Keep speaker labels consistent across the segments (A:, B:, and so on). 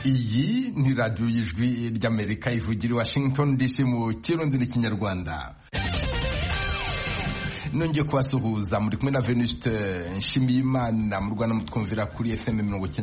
A: iyi ni radiyo y'ijwi ry'Amerika ivugira i Washington DC mu kirundi n'ikinyarwanda. Nongeye kubasuhuza muri kumwe na Venuste Nshimiyimana mu Rwanda mutwumvira kuri FM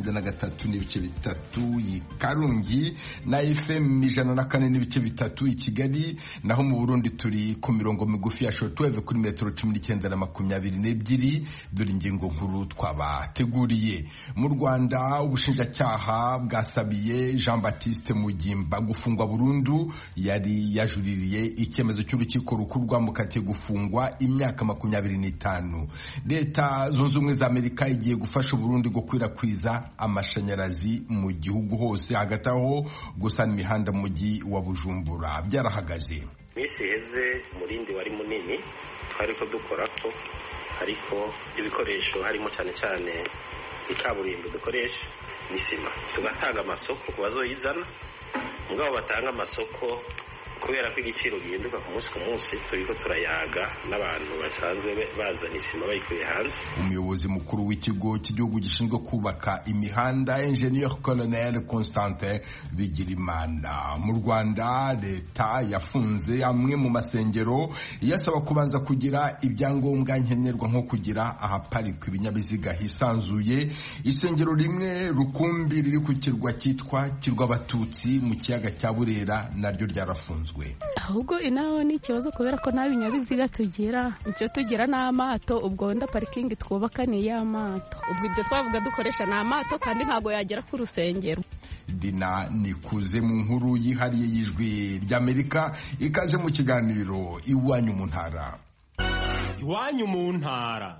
A: 93.3 i Karungi na FM 104.3 i Kigali, naho mu Burundi turi ku mirongo migufi ya shortwave kuri metero 19 na 22. Dore ingingo nkuru twabateguriye. Mu Rwanda ubushinjacyaha bwasabiye Jean Baptiste Mugimba gufungwa burundu. Yari yajuririye icyemezo cy'urukiko rukuru rwamukatiye gufungwa imyaka 25. Leta zunze ubumwe za Amerika igiye gufasha Burundi gukwirakwiza amashanyarazi mu gihugu hose, hagati aho gusana imihanda mu mujyi wa Bujumbura byarahagaze.
B: Misi heze umurindi wari munini twariko dukora ko, ariko ibikoresho harimo cyane cyane ikaburimbo dukoresha n'isima, tugatanga amasoko ku bazoyizana. Mugabo batanga amasoko kubera ko igiciro gihinduka ku munsi turiko turayaga n'abantu basanzwe bazana isima bayikuye hanze.
A: Umuyobozi mukuru w'ikigo cy'igihugu gishinzwe kubaka imihanda, Engineer Colonel Constantin Bigirimana. Mu Rwanda leta yafunze amwe mu masengero yasaba kubanza kugira ibyangombwa nkenerwa nko kugira ahaparikwa ibinyabiziga hisanzuye. Isengero rimwe rukumbi riri ku kirwa cyitwa Kirwa Abatutsi mu kiyaga cya Burera naryo ryarafunzwe.
C: Ahubwo inaho ni ikibazo kubera ko nta binyabiziga tugira, icyo tugira n'amato. Ubwo nda parikingi twubaka ni y'amato, ubwo ibyo twavuga dukoresha ni amato kandi ntabwo yagera ku rusengero.
A: Dina Nikuze mu nkuru yihariye y'ijwi ry'Amerika, ikaze mu kiganiro Iwanyu mu ntara.
D: Iwanyu mu ntara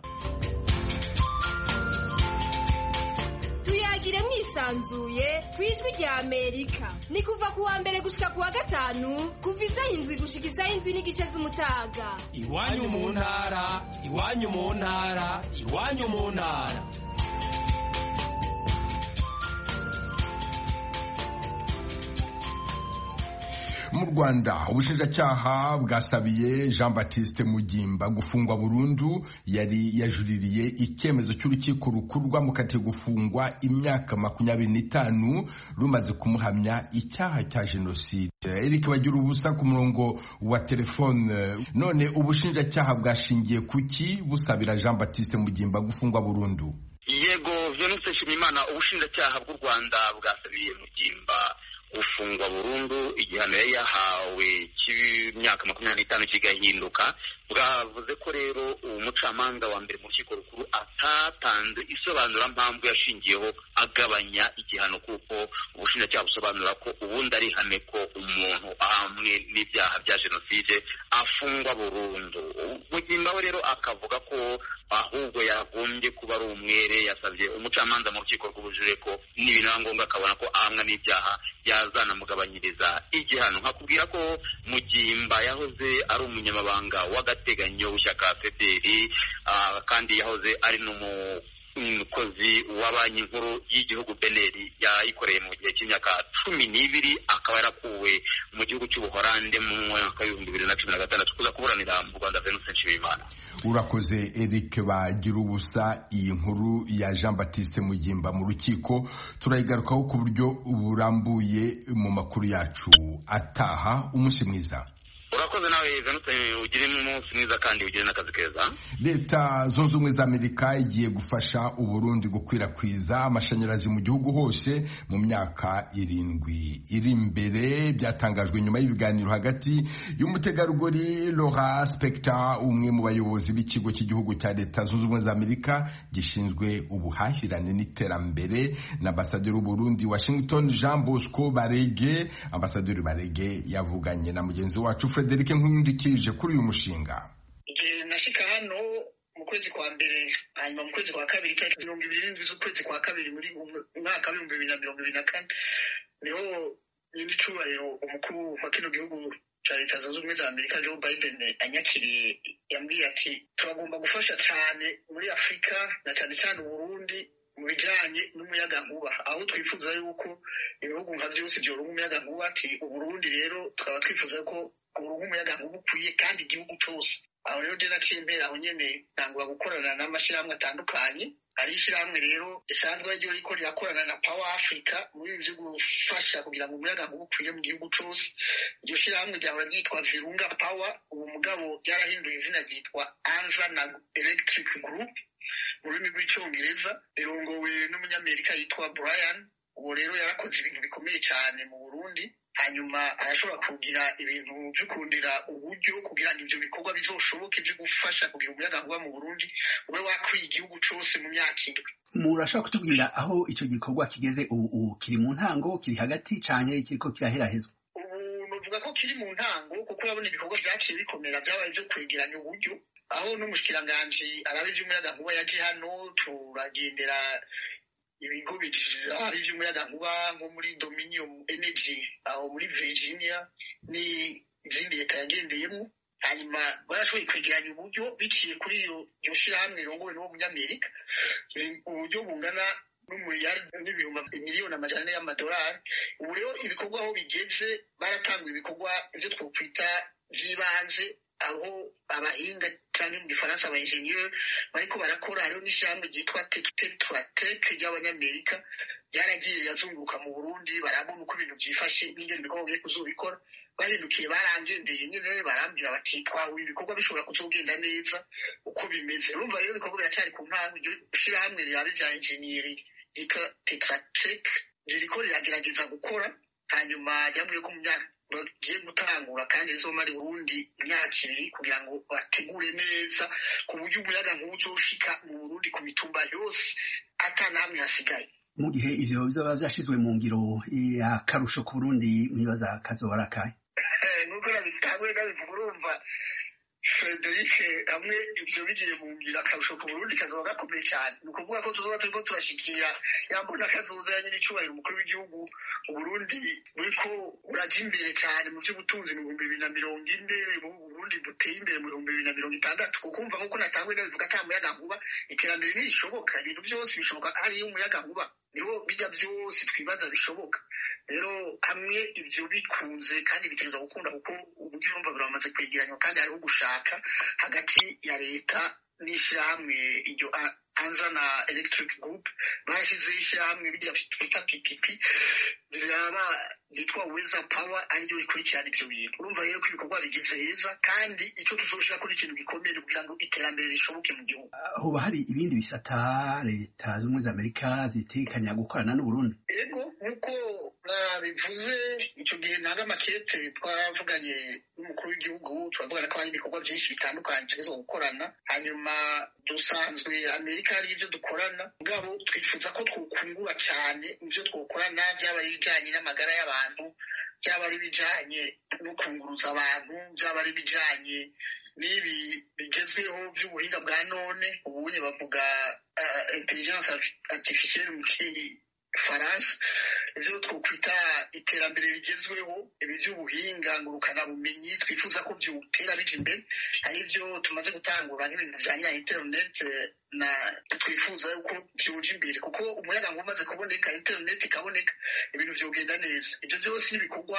E: tuyagire mwisanzuye kwijwi rya Amerika. Ni kuva kuwa mbere gushika kuwa gatanu kuva isaha 7 gushika isaha 7:30 z'umutaga.
D: Iwanyu mu ntara, iwanyu mu ntara, iwanyu mu ntara.
A: Mu Rwanda ubushinjacyaha bwasabiye Jean Baptiste Mugimba gufungwa burundu. Yari yajuririye icyemezo cy'urukiko rukuru rwamukatiye gufungwa imyaka 25 rumaze kumuhamya icyaha cya jenoside. Eric bagira ubusa ku murongo wa telefone. None ubushinjacyaha bwashingiye kuki busabira Jean Baptiste Mugimba gufungwa burundu?
F: Yego, Venuste Nshimiyimana, ubushinjacyaha bw'u Rwanda bwasabiye Mugimba gufungwa burundu. Igihano yari yahawe cy'imyaka 25 kigahinduka. Bwavuze ko rero umucamanza wa mbere mu rukiko rukuru atatanze isobanura mpamvu yashingiyeho agabanya igihano, kuko ubushinjacyaha busobanura ko ubundi ari ihame ko umuntu ahamwe n'ibyaha bya jenoside afungwa burundu. Mugimba we rero akavuga ko ahubwo yagombye kuba ari umwere. Yasabye umucamanza mu rukiko rw'ubujurire ko n'ibintu ngombwa akabona ko ahamwa n'ibyaha yazanamugabanyiriza igihano. Nkakubwira ko Mugimba yahoze ari umunyamabanga w'agateganyo w'ishyaka FPR, kandi yahoze ari n'umukozi wa banki nkuru y'igihugu BNR yayikoreye mu gihe cy'imyaka 12. akaba yarakuwe mu gihugu cy'Ubuholande mu mwaka wa 2016 kuza kuburanira mu Rwanda. Venuste Nshimiyimana.
A: Urakoze Eric bagira ubusa. Iyi nkuru ya Jean Baptiste Mugimba mu rukiko turayigarukaho ku buryo burambuye mu makuru yacu ataha. Umunsi mwiza.
F: Urakoze nawe Venuste, ugire umunsi mwiza kandi ugire n'akazi keza.
A: Leta zunze ubumwe za Amerika igiye gufasha Uburundi gukwirakwiza amashanyarazi mu gihugu hose mu myaka 7 iri imbere. Byatangajwe nyuma y'ibiganiro hagati y'umutegarugori Laura Spector, umwe mu bayobozi b'ikigo cy'igihugu cya Leta zunze ubumwe za Amerika gishinzwe ubuhahirane n'iterambere, na ambasaderi w'Uburundi Washington Jean Bosco Barege. Ambasaderi Barege yavuganye na mugenzi wacu Frederic Nkundikije kuri uyu mushinga.
G: Nashika hano mu kwezi kwa mbere, hanyuma mu kwezi kwa kabiri tariki 27 z'ukwezi kwa kabiri muri mwaka wa 2024 niho nyiricubahiro umukuru wa kino gihugu cya Leta zunze ubumwe za Amerika Joe Biden anyakiriye. Yambwiye ati turagomba gufasha cyane muri Afurika na cyane cyane Burundi mu bijyanye n'umuyagankuba, aho twifuza yuko ibihugu nka byose byoronka umuyagankuba. Ati Uburundi rero tukaba twifuza ko uronka umuyagankuba ukwiye kandi igihugu cyose. Aho rero je naciye mbere aho nyene ntangura gukorana n'amashyirahamwe atandukanye ari ishyirahamwe rero risanzwe ryo riko rirakorana na Power Africa muri ivyo gufasha kugira ngo umuyagankuba ukwire mu gihugu cose. Iryo shyirahamwe ryahora ryitwa Virunga Power, ubu mugabo ryarahinduye izina ryitwa Anzana Electric Group mu rurimi rw'icyongereza, rirongowe n'umunyamerika yitwa Brian. Ubu rero yarakoze ibintu bikomeye cyane mu Burundi, hanyuma arashobora kugira ibintu byo kurondera uburyo kugira ngo ivyo bikorwa bizoshoboke byo gufasha kugira umuyagankuba mu Burundi ube wakwiye igihugu cose mu myaka 7.
H: Murashobora kutubwira aho ico gikorwa kigeze ubu? Kiri mu ntango, kiri hagati canke kiriko kiraherahezwa?
G: Ubu novuga ko kiri mu ntango, kuko urabona ibikorwa vyaciye bikomera vyabaye vyo kwegeranya uburyo, aho n'umushikiranganji arabe ivy'umuyagankuba yaje hano, turagendera ibigo ari ivy'umuyagankuba nko muri Dominion Energy aho muri Virginia n'izindi leta yagendeyemo, hanyuma barashoboye kwegeranya uburyo biciye kuri iyo shirahamwe rirongowe n'uwo munyamerika, uburyo bungana n'ibihumbi miliyoni amajana y'amadolari. Ubu rero ibikorwa aho bigeze, baratanguye ibikorwa ivyo twokwita vy'ibanze, aho abahinga cyane mu Gifaransa aba ingenieur bariko barakora. Hariho n'ishyirahamwe ryitwa Tech ry'abanyamerika ryaragiye rirazunguruka mu Burundi, barabona uko ibintu vyifashe n'ingene ibikorwa bigiye kuzobikora. Bahindukiye barangendeye nyene barambwira bati twahuye ibikorwa bishobora kuzogenda neza uko bimeze. Urumva rero ibikorwa biracyari ku ntango. Iryo shirahamwe rirabe rya engineering ryitwa Tech ririko riragerageza gukora, hanyuma ryambwiye ko mu myaka bagiye gutangura kandi rizomara i Burundi imyaka 2 kugira ngo bategure neza ku buryo umuyagankuba uzoshika mu Burundi ku mitumba yose atanamwe hasigaye.
H: Mu gihe ivyo bizoba vyashizwe mu ngiro, akarusho ku Burundi mwibaza kazoba arakahe?
G: Nuko nabitanguye ndabivuga, urumva Frederic, hamwe ivyo bigiye mu ngiro akarusho ku Burundi kazoba gakomeye cyane. Ni ukuvuga ko tuzoba turiko turashikira yambona kazoza ya nyine icyubahiro umukuru w'igihugu. Uburundi buriko buraja imbere cyane mu by'ubutunzi mu 2040, Uburundi buteye imbere mu 2060, kuko umva nkuko natanguye ndabivuga ata muyagankuba iterambere ntishoboka. Ibintu byose bishoboka ari umuyagankuba, niho bijya byose twibaza bishoboka. Rero hamwe ivyo bikunze kandi bitegereza gukunda, kuko uburyo urumva biramaze kwegeranywa kandi hariho gushaka hagati ya leta n'ishirahamwe iryo Anzana Electric Group. Bashize ishirahamwe bijya twita PPP biraba ryitwa Weather Power, ariryo rikurikirana ivyo bintu. Urumva rero ko ibikorwa bigeze heza, kandi ico tuzoshira kuri ikintu gikomeye kugira ngo iterambere rishoboke mu gihugu.
H: Hoba hari ibindi bisata leta z'ubumwe za Amerika zitekanya gukorana n'Uburundi?
G: Yego, nkuko nabivuze ico gihe nanga makete twavuganye n'umukuru w'igihugu, turavugana ko hari ibikorwa byinshi bitandukanye tugiye gukorana. Hanyuma dusanzwe Amerika hari ivyo dukorana, mugabo twifuza ko twokungura cyane ivyo twokorana, byaba ari bijanye n'amagara y'abantu, byaba ari bijanye no kunguruza abantu, byaba ari bijanye n'ibi bigezweho by'ubuhinga bwa none. Ubunye bavuga intelligence artificielle mu Faransa, ivyo twokwita iterambere rigezweho, ibi by'ubuhinga ngurukana bumenyi twifuza ko byutera bija imbere. Hari ivyo tumaze gutangura nk'ibintu bijanye na internet, na twifuza yuko byoja imbere, kuko umuyagankuba umaze kuboneka, internet ikaboneka, ibintu vyogenda neza. Ivyo byose n'ibikorwa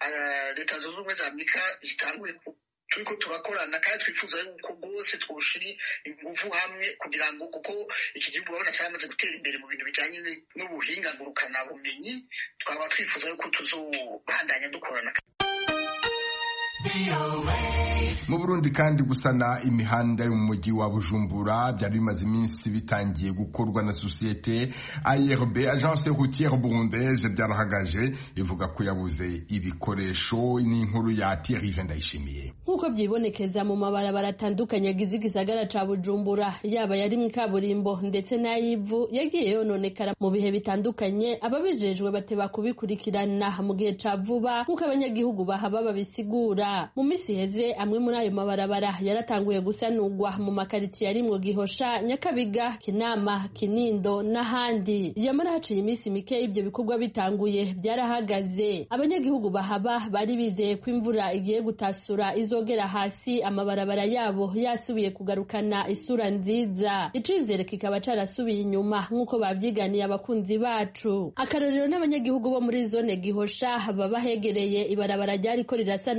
G: leta zunze ubumwe za Amerika zitanguye turiko turakorana, kandi twifuza yuko rwose twoshira ingufu hamwe kugira ngo, kuko iki gihugu babona cyamaze gutera imbere mu bintu bijanye n'ubuhinga ngurukana bumenyi, twaba twifuza yuko tuzobandanya dukorana.
A: Mu Burundi kandi gusana imihanda yo mu mujyi wa Bujumbura byari bimaze iminsi bitangiye gukorwa na societe ARB, Agence Routière Burundaise, byarahagaje ivuga ko yabuze ibikoresho. N'inkuru ya Thierry Vendayishimiye.
I: Nkuko byibonekeza mu mabarabara atandukanye agize igisagara ca Bujumbura, yaba yari mu kaburimbo ndetse n'ayivu, yagiye yononekara mu bihe bitandukanye. Ababijejwe bateba kubikurikirana mu gihe ca vuba, nkuko abanyagihugu bahaba babisigura. Mu misi heze amwe muri ayo mabarabara yaratanguye gusanurwa mu makaritiye arimwo Gihosha, Nyakabiga, Kinama, Kinindo n'ahandi. Yamara haciye imisi mike ibyo bikorwa bitanguye byarahagaze. Abanyagihugu bahaba bari bizeye ko imvura igiye gutasura izogera hasi, amabarabara yabo yasubiye kugarukana isura nziza. Icizere kikaba carasubiye inyuma nkuko babyiganiye abakunzi bacu. Akarorero n'abanyagihugu bo muri zone Gihosha baba hegereye ibarabara ryariko rirasanurwa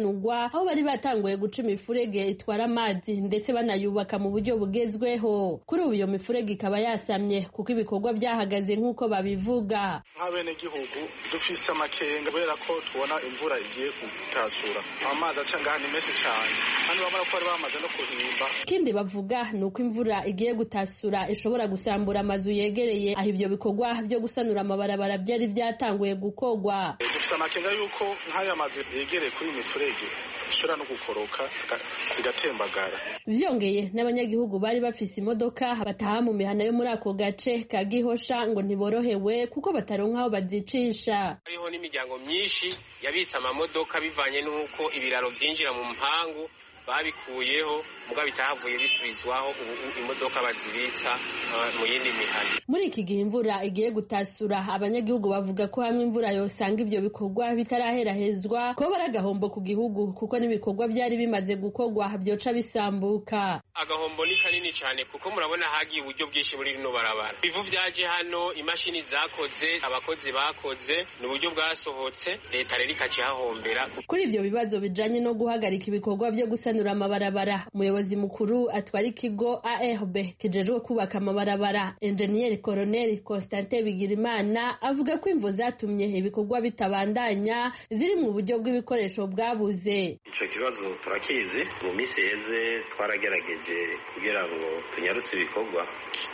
I: gikorwa aho bari batanguye guca imifurege itwara amazi ndetse banayubaka mu buryo bugezweho. Kuri ubu iyo mifurege ikaba yasamye kuko ibikorwa byahagaze nk'uko babivuga.
J: Nk'abene gihugu dufise amakenga kubera ko tubona imvura igiye gutasura, amazi aca ngaha ni menshi cyane kandi babona ko bari bamaze no kuhimba.
I: Ikindi bavuga ni uko imvura igiye gutasura ishobora gusambura amazu yegereye aho ibyo bikorwa byo gusanura amabarabara byari byatanguye gukorwa.
J: Dufise amakenga yuko nk'aya mazu yegereye kuri imifurege ishobora no gukoroka zigatembagara.
I: Vyongeye n'abanyagihugu bari bafise imodoka bataha mu mihana yo muri ako gace ka Gihosha ngo ntiborohewe kuko bataronka aho bazicisha.
K: Hariho n'imiryango myinshi yabitse amamodoka bivanye n'uko ibiraro vyinjira mu mpangu babikuyeho muga bitahavuye bisubizwaho ubu imodoka bazibitsa mu yindi mihana. Muri
I: iki gihe imvura igiye gutasura abanyagihugu bavuga ko hamwe imvura yosanga ivyo bikorwa bitaraherahezwa ko baragahombo ku gihugu kuko n'ibikorwa byari bimaze gukorwa byoca bisambuka.
K: Agahombo ni kanini cyane kuko murabona hagiye uburyo bwinshi muri rino barabara. Bivu vyaje hano, imashini zakoze, abakozi bakoze, n'uburyo bwasohotse, leta rero ikacihahombera.
I: Kuri ivyo bibazo bijanye no guhagarika ibikorwa byo gusanura amabarabara, umuyobozi mukuru atwara ikigo ARB kijejwe kubaka amabarabara Engineer Colonel Constantin Bigirimana avuga ko imvo zatumye ibikorwa bitabandanya ziri mu buryo bw'ibikoresho bwabuze.
B: Ico kibazo turakizi, mu minsi heze twaragerageje kugira ngo tunyarutse ibikorwa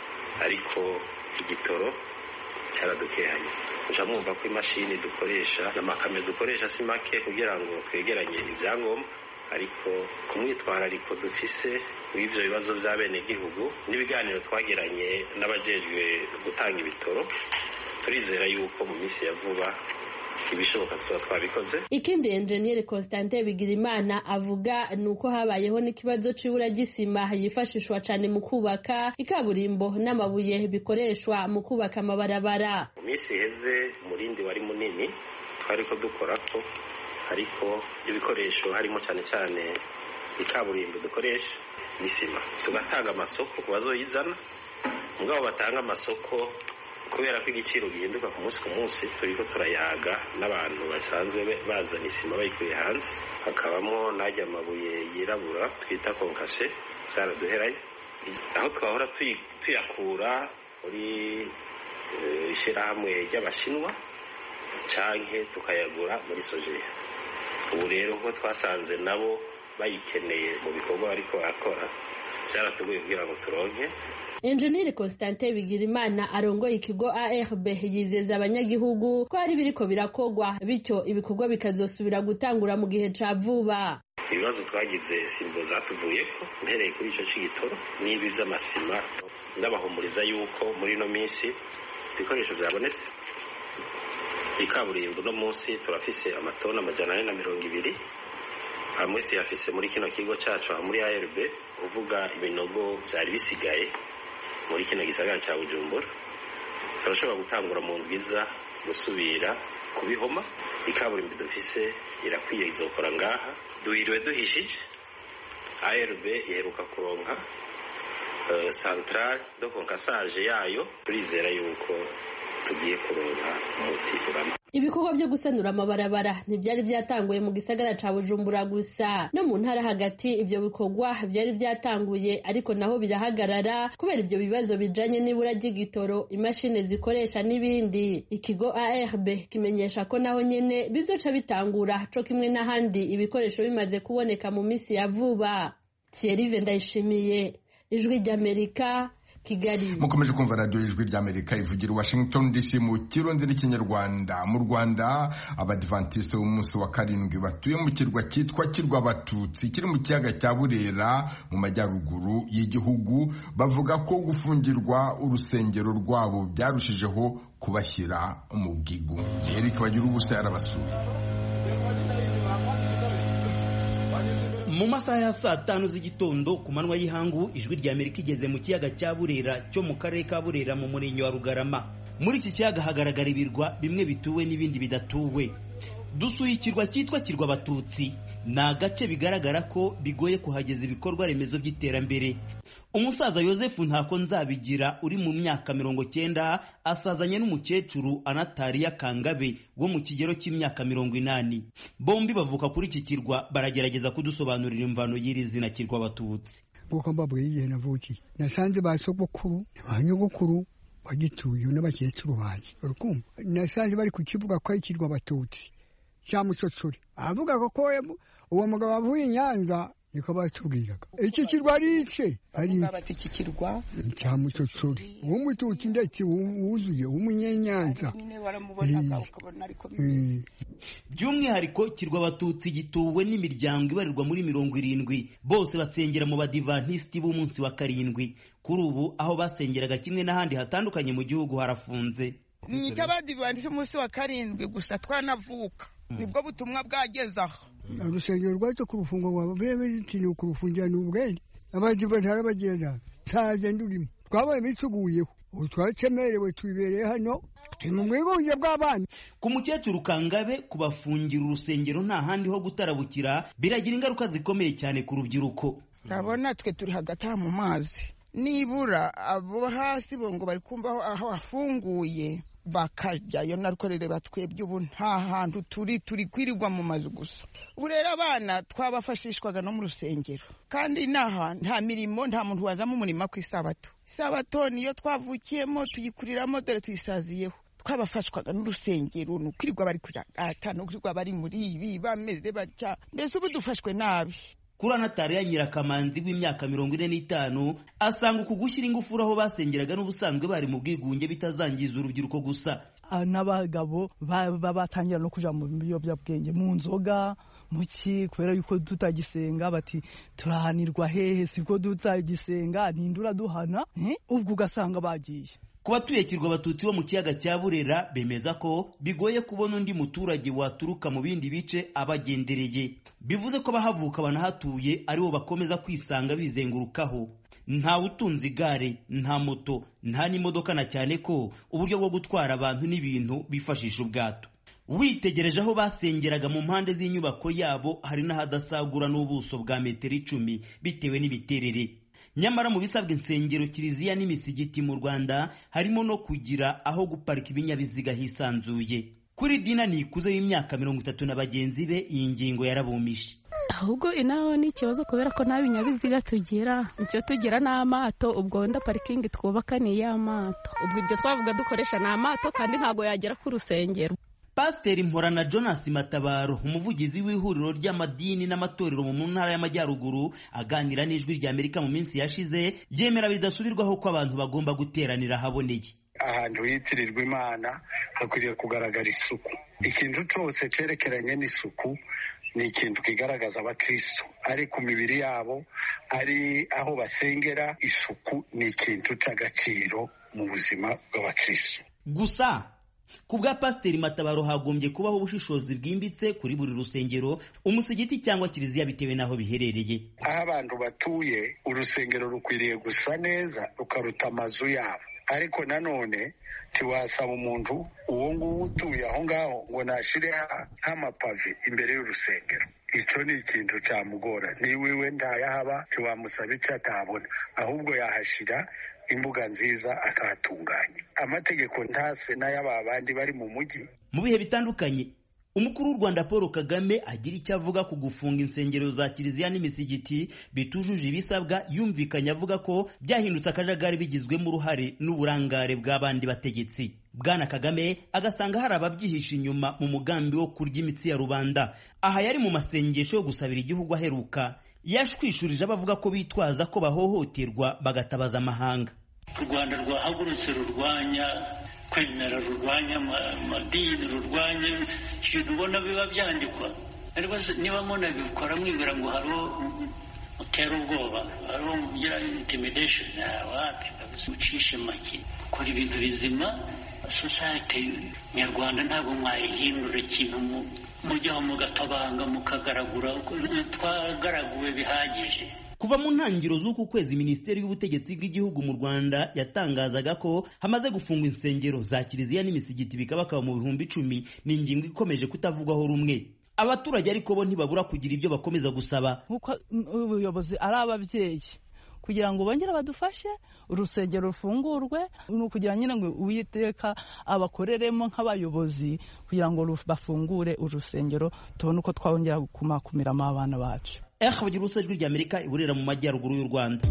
B: ariko igitoro cyaradukehanye. Mwumva ko imashini dukoresha n'amakamyo dukoresha si make kugira ngo twegeranye ibyangombwa, ariko kumwitwarariko dufise w'ivyo bibazo by'abenegihugu n'ibiganiro twagiranye n'abajejwe gutanga ibitoro, turizera yuko mu minsi ya vuba ibishoboka tuba twabikoze.
I: Ikindi Engineer Constantin Bigirimana avuga nuko habayeho n'ikibazo c'ibura ry'isima yifashishwa cane mu kubaka ikaburimbo n'amabuye bikoreshwa mu kubaka amabarabara.
B: Mu minsi heze umurindi wari munini twariko dukorako, ariko ibikoresho harimo cyane cyane ikaburimbo dukoresha n'isima, tugatanga amasoko ku bazoyizana. Mugabo batanga amasoko kubera ko igiciro gihinduka ku munsi turiko turayaga n'abantu basanzwe bazana isima bayikuye hanze, hakabamo najya amabuye yirabura twita konkase byaraduheranye, aho twahora tuyakura muri ishirahamwe ry'abashinwa canke tukayagura muri Sojeya. Ubu rero ko twasanze nabo bayikeneye mu bikorwa bariko barakora byaratugoye kugira ngo turonke.
I: Engineer Constantin Bigirimana arongoye ikigo ARB yizeza abanyagihugu ko ari biriko birakogwa bityo ibikorwa bikazosubira gutangura mu gihe ca vuba.
B: Ibibazo twagize simbo zatuvuyeko mpereye kuri ico c'igitoro n'ibi vy'amasima, ndabahumuriza yuko muri no minsi ibikoresho byabonetse. Ikaburimbo no munsi turafise amatona 420 hamwe tuyafise muri kino kigo cacu muri ARB, uvuga ibinogo byari bisigaye muri kino gisagara ca Bujumbura turashobora gutangura mu ndwiza gusubira kubihoma. Ikaburimbo dufise irakwiye izokora ngaha, duhiriwe duhishije. ARB iheruka kuronka centrale de concassage yayo, turizera yuko tugiye kuronka umuti urama.
I: Ibikorwa byo gusanura amabarabara ntibyari byatanguye mu gisagara ca Bujumbura gusa, no mu ntara hagati ibyo bikorwa byari byatanguye ariko naho birahagarara kubera ibyo bibazo bijanye n'ibura ry'igitoro, imashini zikoresha n'ibindi. Ikigo ARB kimenyesha ko naho nyene bizoca bitangura co kimwe n'ahandi ibikoresho bimaze kuboneka mu misi ya vuba. Thierry Vendayishimiye, Ijwi ry'Amerika, Kigali.
A: Mukomeje kumva radio Ijwi ry'Amerika ivugira Washington DC mu Kirundi n'Ikinyarwanda. Mu Rwanda abadventiste b'umunsi wa karindwi batuye mu kirwa cyitwa Kirwa Abatutsi kiri mu kiyaga cya Burera mu majyaruguru y'igihugu bavuga ko gufungirwa urusengero rwabo byarushijeho kubashyira mu bwigunge. Eric Bagirubusa yarabasuye.
L: Mu masaha ya saa 5 z'igitondo ku manwa y'ihangu Ijwi ry'Amerika igeze mu kiyaga cya Burera cyo mu karere ka Burera mu murenge wa Rugarama. Muri iki kiyaga hagaragara ibirwa bimwe bituwe n'ibindi bidatuwe. Dusuye ikirwa cyitwa Kirwa Abatutsi, ni agace bigaragara ko bigoye kuhageza ibikorwa remezo by'iterambere. umusaza Yosefu Ntako Nzabigira uri mu myaka 90 asazanye n'umukecuru Anatariya Kangabe wo mu kigero cy'imyaka 80. Bombi bavuka kuri iki kirwa, baragerageza kudusobanurira imvano y'iri zina kirwa Abatutsi.
M: Kuko mbabwiye igihe navukiye nasanze basogokuru abanyogokuru bagituye n'abakecuru baje urukumva, nasanze bari kukivuga ko ari kirwa Abatutsi cya Musotsori, avuga ko uwo mugabo avuye Nyanza niko batubwiraga iki kirwa ari ice ari
N: iki kirwa
M: cya Musotsori w'umututsi ndetse wuzuye w'umunyenyanza.
L: By'umwihariko kirwa Abatutsi gituwe n'imiryango ibarirwa muri 70, bose basengera mu Badivantiste b'umunsi wa 7. Kuri ubu aho basengeraga kimwe n'ahandi hatandukanye mu gihugu harafunze.
N: Ni icy'Abadivantiste umunsi wa 7 gusa twanavuka, nibwo butumwa bwagezaho.
M: Urusengero rwacu kurufunga ngo bebe kurufungira n'ubwenge Abadivantiste bagenda cyagenda urimo twabaye bisuguyeho utwacemerewe twibereye hano mu mwigunge bw'abana.
L: Ku mukecuru Kangabe kubafungira urusengero nta handi ho gutarabukira biragira ingaruka zikomeye cyane ku rubyiruko.
N: Urabona twe turi hagati mu mazi, nibura abo hasi bo ngo bari kumva aho hafunguye bakajyayo narukorere batwebye ubu nta hantu turi kwirirwa mu mazu gusa. Ubu rero abana twabafashishwaga no mu rusengero, kandi nta mirimo, nta muntu wazamo umurimo ku isabato. Isabato niyo twavukiyemo tuyikuriramo, dore tuyisaziyeho. Twabafashwaga n'urusengero, nukwirirwa bari kuyagata, nukwirirwa bari muri ibi bameze batya, mbese ubu dufashwe nabi.
L: Kuri Anatariya Nyirakamanzi w'imyaka 45 asanga uku gushyira ingufuri aho basengeraga n'ubusanzwe bari mu bwigunge bitazangiza urubyiruko gusa.
O: N'abagabo batangira no kuja mu biyobyabwenge, mu nzoga, muki, kubera yuko tutagisenga bati turahanirwa hehe, sibwo tutagisenga nindura duhana, ubwo ugasanga bagiye.
L: Ku batuye kirwa Abatutsi bo mu kiyaga cya Burera bemeza ko bigoye kubona undi muturage waturuka mu bindi bice abagendereye, bivuze ko bahavuka banahatuye aribo bakomeza kwisanga bizengurukaho. Nta utunze igare, nta moto, nta n'imodoka, na cyane ko uburyo bwo gutwara abantu n'ibintu bifashisha ubwato. Witegereje aho basengeraga mu mpande z'inyubako yabo hari n'ahadasagura n'ubuso bwa metero 10 bitewe n'imiterere. Nyamara mu bisabwa insengero, kiliziya n'imisigiti mu Rwanda harimo no kugira aho guparika ibinyabiziga hisanzuye. Kuri Dina Nikuze y'imyaka 30 na bagenzi be iyi ngingo yarabumishe.
C: Ahubwo inaho ni ikibazo kubera ko nta binyabiziga tugira, icyo tugira n'amato, ubwo wenda parikingi twubaka ni y'amato, ubwo ibyo twavuga dukoresha n'amato kandi ntago yagera ku rusengero.
L: Pasiteri Mporana Jonas Matabaro, umuvugizi w'ihuriro ry'amadini n'amatorero mu ntara y'Amajyaruguru, aganira n'Ijwi ry'Amerika mu minsi yashize, yemera bidasubirwaho ko abantu bagomba guteranira haboneye.
P: Ahantu hitirirwa Imana hakwiriye kugaragara isuku. Ikintu cyose cerekeranye n'isuku ni ikintu kigaragaza abakristo, ari ku mibiri yabo, ari aho basengera. Isuku ni ikintu cy'agaciro mu buzima bw'abakristo.
L: Gusa ku bwa Pasiteri Matabaro hagombye kubaho ubushishozi bwimbitse kuri buri rusengero, umusigiti cyangwa kiliziya bitewe n'aho biherereye.
P: Aho abantu batuye, urusengero rukwiriye gusa neza rukaruta amazu yabo, ariko nanone tiwasaba umuntu uwo nguwo utuye aho ngaho ngo nashire nk'amapave imbere y'urusengero. Icyo ni ikintu cyamugora. Niwiwe ndayahaba tiwamusaba icyo atabona, ahubwo yahashira imbuga nziza akahatunganya. Amategeko ntase n'ay'aba bandi bari mu mujyi.
L: Mu bihe bitandukanye umukuru w'u Rwanda Paul Kagame agira icyo avuga ku gufunga insengero za kiliziya n'imisigiti bitujuje ibisabwa, yumvikanye avuga ko byahindutse akajagari bigizwemo uruhare n'uburangare bw'abandi bategetsi. Bwana Kagame agasanga hari ababyihisha inyuma mu mugambi wo kurya imitsi ya rubanda. Aha yari mu masengesho yo gusabira igihugu aheruka, yashwishurije abavuga ko bitwaza ko bahohoterwa bagatabaza amahanga.
Q: U Rwanda rwahagurutse rurwanya kwemera, rurwanya amadini, rurwanya ibintu ubona biba byandikwa. Ariko niba muna bikora mwibwira ngo hariho utera ubwoba, hariho mugira intimidation, wapi ucishe make, ukora ibintu bizima. Society nyarwanda ntabwo mwayihindura ikintu mujyaho mugatabanga mukagaragura, twagaraguwe bihagije.
L: Kuva mu ntangiriro z'uku kwezi, Minisiteri y'Ubutegetsi bw'Igihugu mu Rwanda yatangazaga ko hamaze gufungwa insengero za kiliziya n'imisigiti bikabakaba mu bihumbi 10. Ni ingingo ikomeje kutavugwaho rumwe. Abaturage ariko bo ntibabura kugira ibyo bakomeza gusaba.
O: Nkuko ubuyobozi ari ababyeyi, kugira ngo bongere badufashe urusengero rufungurwe, ni ukugira nyine ngo Uwiteka abakoreremo nk'abayobozi kugira ngo bafungure urusengero tubone uko twongera kumakumiramo abana bacu.
L: Bagira ubusa ijwi ry'Amerika iburera mu majyaruguru y'u Rwanda.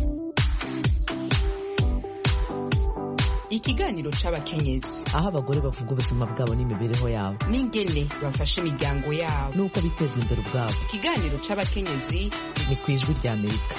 R: Ikiganiro c'abakenyezi,
S: aho abagore bavuga ubuzima bwabo n'imibereho yabo
R: n'ingene bafasha imiryango yabo
S: n'uko biteza imbere ubwabo.
R: Ikiganiro c'abakenyezi
S: ni ku ijwi ry'Amerika.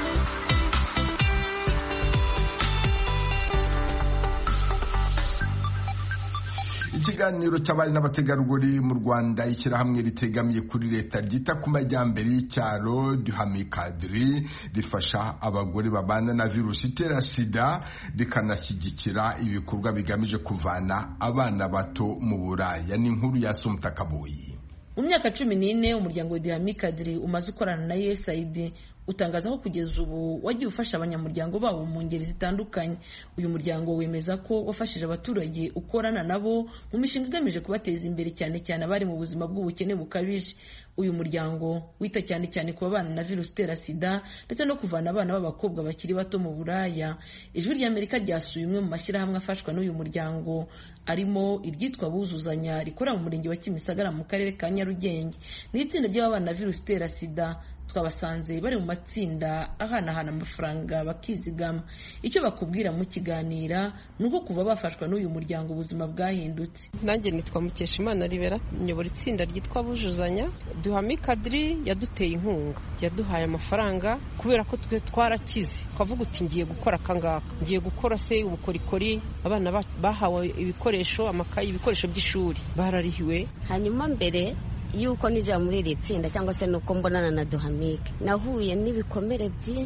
A: Ikiganiro cy'abari n'abategarugori mu Rwanda, ishyirahamwe ritegamiye kuri leta ryita ku majyambere y'icyaro Duhame Cadre rifasha abagore babana na virusi itera sida, rikanashyigikira ibikorwa bigamije kuvana abana bato mu buraya. Ni inkuru ya Sumta Kaboyi.
T: Mu myaka 14 umuryango wa Duhame Cadre umaze ukorana na USAID utangaza ko kugeza ubu wagiye ufasha abanyamuryango babo mu ngeri zitandukanye. Uyu muryango wemeza ko wafashije abaturage ukorana nabo mu mishinga igamije kubateza imbere, cyane cyane abari mu buzima bw'ubukene bukabije. Uyu muryango wita cyane cyane ku babana na virusi itera sida ndetse no kuvana abana b'abakobwa bakiri bato mu buraya. Ijwi ry'Amerika ryasuye umwe mu mashyirahamwe afashwa n'uyu muryango, arimo iryitwa Buzuzanya rikorera mu murenge wa Kimisagara mu karere ka Nyarugenge. Ni itsinda ry'abana na virusi itera sida. Twabasanze bari mu matsinda ahanahana amafaranga bakizigama. Icyo bakubwira mu kiganira nuko kuva bafashwa n'uyu muryango ubuzima bwahindutse.
U: Nanjye nitwa Mukeshimana Ribera, nyobora itsinda ryitwa Buzuzanya. Duhame Cadre yaduteye inkunga, yaduhaye amafaranga kubera ko twe twarakize, twavuga uti ngiye gukora kangaka, ngiye gukora se ubukorikori. Abana bahawe ibikoresho, amakayi, ibikoresho by'ishuri bararihiwe.
V: Hanyuma mbere yuko nija muri iri tsinda cyangwa se nuko mbonana na Duhame, nahuye n'ibikomere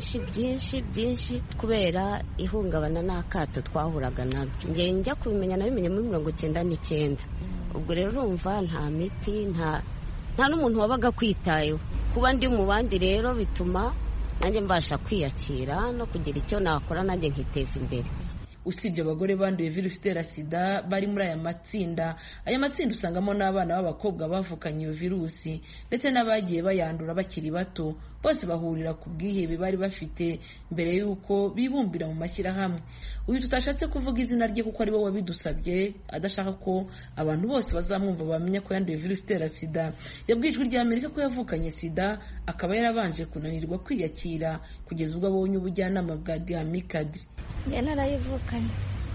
V: byinshi kubera ihungabana n'akato twahuraga naro. Njya kubimenya nabimenye muri 1999. Ubwo rero urumva nta miti, nta n'umuntu wabaga kwitayeho. Kuba ndi mu bandi rero bituma nanjye mbasha kwiyakira no kugira icyo nakora nanjye nkiteza imbere.
T: Usibye abagore banduye virusi itera sida bari muri aya matsinda usangamo n'abana b'abakobwa bavukanye iyo virusi ndetse n'abagiye bayandura bakiri bato. Bose bahurira ku bwihebe bari bafite mbere y'uko bibumbira mu mashyirahamwe. Uyu tutashatse kuvuga izina rye kuko ari we wabidusabye, adashaka ko abantu bose bazamwumva bamenya ko yanduye virusi itera sida. Yabwiye Ijwi ry'Amerika ko yavukanye sida, akaba yarabanje kunanirwa kwiyakira kugeza ubwo abonye ubujyanama bwa Duhame Cadre.
W: Njye narayivukanye,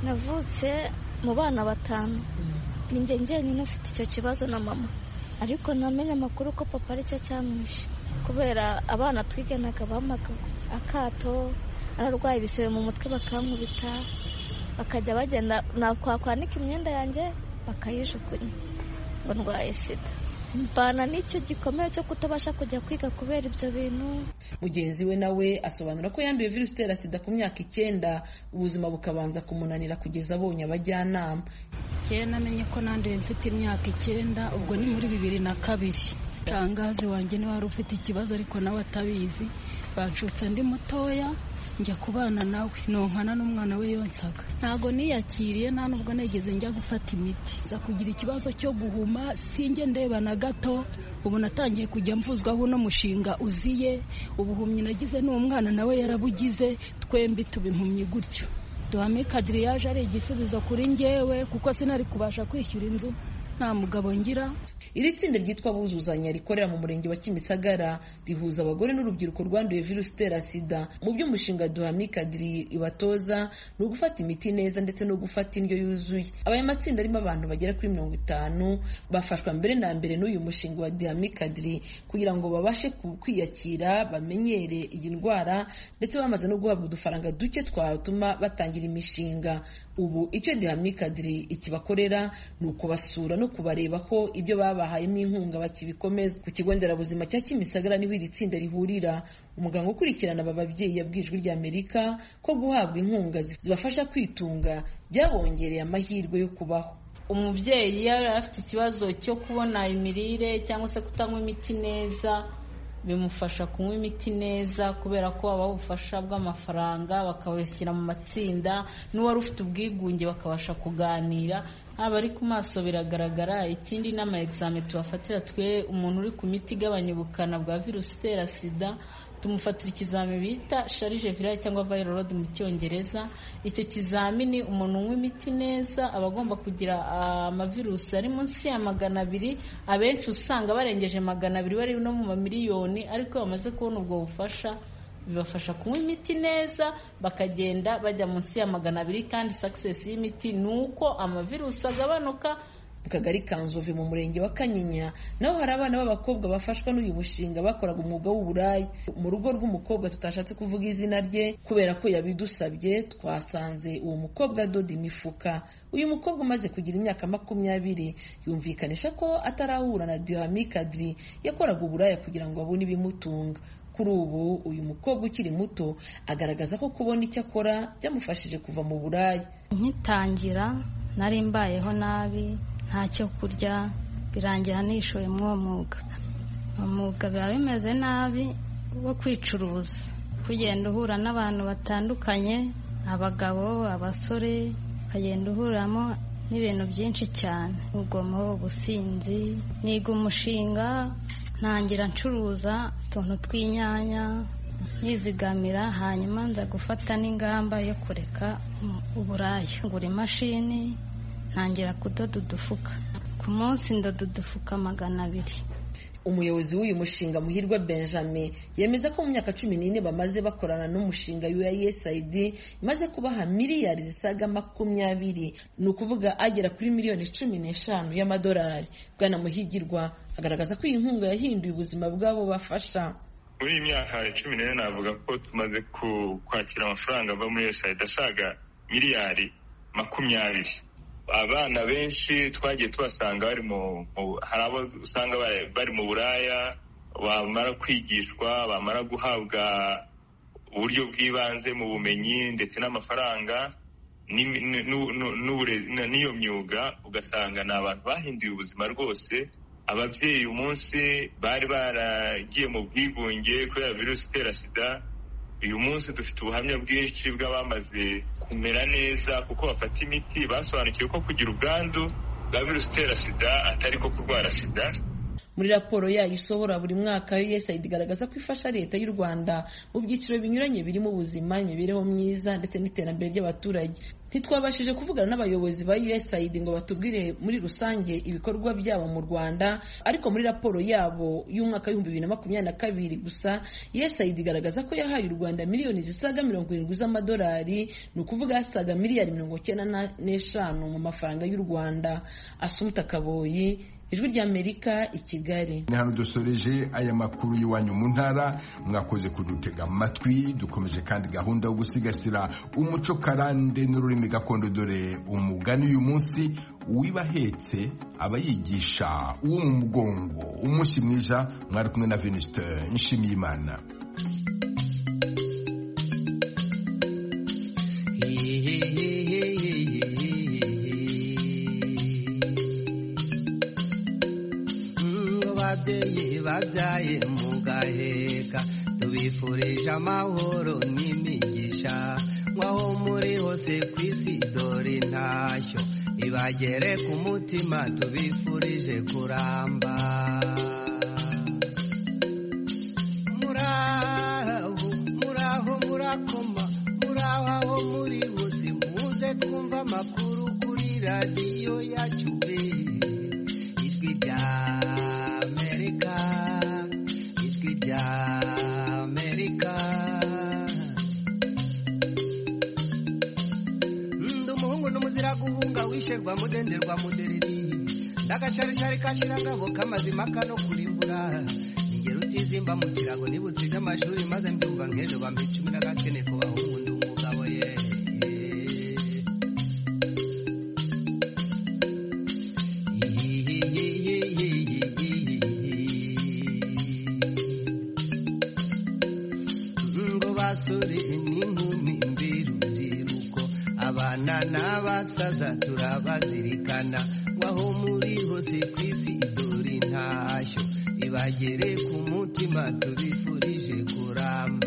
W: navutse mu bana 5. Ni njye njyenyine ufite icyo kibazo na mama, ariko namenye amakuru ko papa aricyo cyamwishe kubera abana twiganaga bamaga akato, ararwaye ibisebe mu mutwe bakankubita, bakajya bagenda nakwanika imyenda yanjye bakayijugunya ngo ndwaye sida. Mbana n'icyo gikomeye cyo kutabasha kujya kwiga kubera ibyo bintu.
T: Mugenzi we nawe asobanura ko yanduye virusi itera sida ku myaka 9, ubuzima bukabanza kumunanira kugeza abonye abajyanama.
C: Namenye ko nanduye mfite imyaka 9, ubwo ni muri 2002. Shangazi wanjye niwe wari ufite ikibazo ariko nawe atabizi. Banshutse ndi mutoya njya kubana nawe, nonkana n'umwana we yonsaga. Ntago niyakiriye, nta nubwo negeze njya gufata imiti. Za kugira ikibazo cyo guhuma, sinjye ndeba na gato. Ubu natangiye kujya mvuzwaho no mushinga uziye. Ubuhumyi nagize n'umwana nawe yarabugize, twembi tubimpumye gutyo. Duhame Cadre yaje ari igisubizo kuri njyewe kuko sinari kubasha kwishyura inzu, nta mugabo ngira.
T: Iri tsinda ryitwa Buzuzanya rikorera mu murenge wa Kimisagara rihuza abagore n'urubyiruko rwanduye virusi itera sida. Mu by'umushinga Duhame Cadre ibatoza no gufata imiti neza ndetse no gufata indyo yuzuye. Aya matsinda arimo abantu bagera kuri 50 bafashwa mbere na mbere n'uyu mushinga wa Duhame Cadre kugira ngo babashe kwiyakira, bamenyere iyi ndwara ndetse bamaze no guhabwa udufaranga duke twatuma batangira imishinga. Ubu icyo Duhame Cadre ikibakorera ni ukubasura no kubareba ko ibyo babahayemo inkunga bakibikomeza. Ku kigo nderabuzima cya Kimisagara niho iri tsinda rihurira. Umuganga ukurikirana aba babyeyi yabwiye Ijwi ry'Amerika ko guhabwa inkunga zibafasha kwitunga byabongereye amahirwe yo kubaho.
X: Umubyeyi yari afite ikibazo cyo kubona imirire cyangwa se kutanywa imiti neza, bimufasha kunywa imiti neza kubera ko abaho ubufasha bw'amafaranga bakabashyira mu matsinda, n'uwari ufite ubwigunge bakabasha kuganira. Haba ari ku maso biragaragara. Ikindi n'ama examen tubafatira twe umuntu uri ku miti igabanya ubukana bwa virusi itera sida tumufatira ikizami bita sharije virale cyangwa viral load mu cyongereza. Icyo kizamini umuntu unywa imiti neza aba agomba kugira amavirusi ari munsi ya 200, abenshi usanga barengeje 200 bari no mu mamiliyoni, ariko bamaze kubona ubwo bufasha bibafasha kunywa imiti neza bakagenda bajya munsi ya 200, kandi success y'imiti nuko amavirusi agabanuka.
T: Mu kagari ka Nzove mu murenge wa Kanyinya naho hari abana b'abakobwa bafashwa n'uyu mushinga bakoraga umwuga w'uburaya. Mu rugo rw'umukobwa tutashatse kuvuga izina rye kubera ko yabidusabye, twasanze uwo mukobwa adoda imifuka. Uyu mukobwa umaze kugira imyaka 20 yumvikanisha ko atarahura na Duhami Kadri yakoraga uburaya kugira ngo abone ibimutunga. Kuri ubu uyu mukobwa ukiri muto agaragaza ko kubona icyo akora byamufashije kuva mu buraya.
W: Nkitangira nari mbayeho nabi, ntacyo kurya, birangira nishoye mu mwuga biba bimeze nabi wo kwicuruza, kugenda uhura n'abantu batandukanye, abagabo, abasore, ukagenda uhuramo n'ibintu byinshi cyane, urugomo, ubusinzi. Niga umushinga, ntangira ncuruza utuntu tw'inyanya, nizigamira, hanyuma nza gufata n'ingamba yo kureka uburaya. Ngura imashini, ntangira kudoda udufuka. Ku munsi ndoda udufuka 200.
T: Umuyobozi w'uyu mushinga Muhirwa Benjamin yemeza ko mu myaka 14 bamaze bakorana n'umushinga USAID imaze kubaha miliyari zisaga 20, ni ukuvuga agera kuri miliyoni 15 y'amadolari. Bwana Muhigirwa agaragaza ko iyi nkunga yahinduye ubuzima bwabo bafasha.
D: Muri iyi myaka 14 navuga ko tumaze kwakira amafaranga ava muri USAID asaga miliyari 20. Abana benshi twagiye tubasanga bari hari abo usanga bari mu buraya, bamara kwigishwa, bamara guhabwa uburyo bw'ibanze mu bumenyi ndetse n'amafaranga n'iyo myuga, ugasanga ni abantu bahinduye ubuzima rwose. Ababyeyi umunsi bari baragiye mu bwigunge kubera virusi itera sida, uyu munsi dufite ubuhamya bwinshi bw'abamaze kumera neza kuko bafata imiti, basobanukiwe ko kugira ubwandu bwa virusi itera sida atari ko kurwara sida.
T: Muri raporo yayo isohora buri mwaka, USAID igaragaza ko ifasha leta y'u Rwanda mu byiciro binyuranye birimo ubuzima, imibereho myiza ndetse n'iterambere ry'abaturage. Ntitwabashije kuvugana n'abayobozi ba USAID ngo batubwire muri rusange ibikorwa byabo mu Rwanda, ariko muri raporo yabo y'umwaka 2022 gusa USAID igaragaza ko yahaye u Rwanda miliyoni zisaga 70 z'amadolari, ni ukuvuga yasaga miliyari 95 mu mafaranga y'u Rwanda. Asumta Kaboyi, Ijwi ry'Amerika, i Kigali.
A: Ni hano dusoreje aya makuru y'iwanyu mu ntara. Mwakoze kudutega amatwi. Dukomeje kandi gahunda yo gusigasira umuco karande n'ururimi gakondo, dore umugani uyu munsi: uwibahetse aba yigisha uwo mu mugongo. Umunsi mwiza. Mwari kumwe na Venuste Nshimiyimana.
E: Babyaye mugaheka, tubifurije amahoro n'imigisha, mwaho muri hose ku isi dore intashyo ibagere ku mutima, tubifurije kuramba. Muraho murakoma, muraho aho muri hose, muze twumva amakuru kuri radiyo yacu, Ijwi ry'Amerika, Ijwi ry'Amerika. Ndi umuhungu n'umuzira guhunga, wisherwa mudenderwa mudereri, ndagacaricari kashirangabo k'amazima kano kurimbura, ingero utizimba mu kirago nibutse iby'amashuri, maze mbyumva nk'ejo bampa 10 ku bahungu ndi umugabo ye. N'abasaza turabazirikana, waho muri hose ku isi dore intashyo ibagere ku mutima, tubifurije kuramba.